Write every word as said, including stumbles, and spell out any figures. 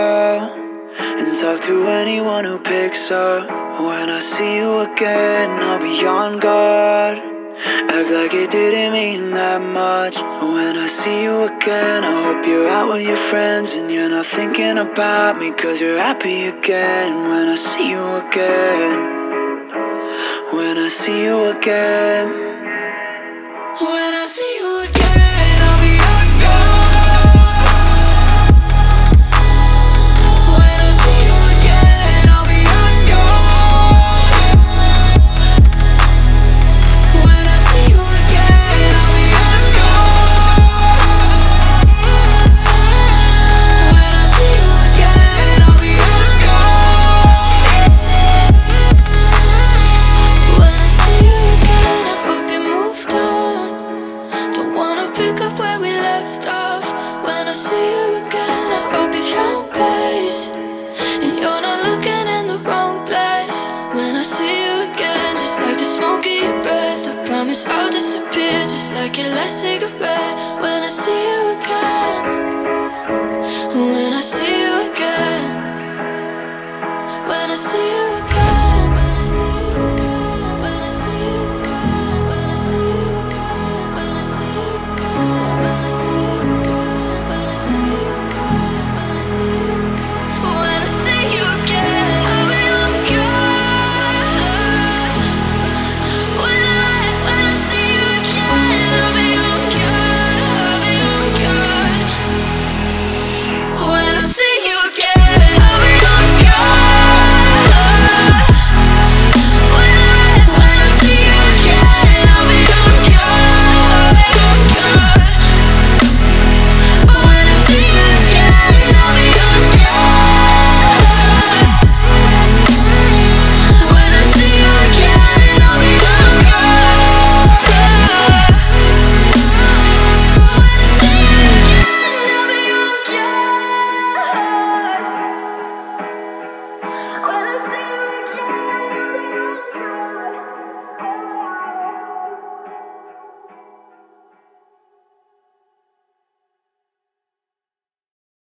call and talk to anyone who picks up. When I see you again, I'll be on guard. Act like it didn't mean that much. When I see you again, I hope you're out with your friends and you're not thinking about me, cause you're happy again. When I see you again, when I see you again, when I see you again, I'll be on guard. When I see you again, I'll be on guard. When I see you again, I'll be on guard. When I see you again, I'll be on guard. When I see you again, I hope you moved on. Don't wanna pick up where we left off. When I see you again, I hope you found peace and you're not looking in the wrong place. When I see you again, just like the smoke in your breath, I promise I'll disappear, just like your last cigarette. When I see you again,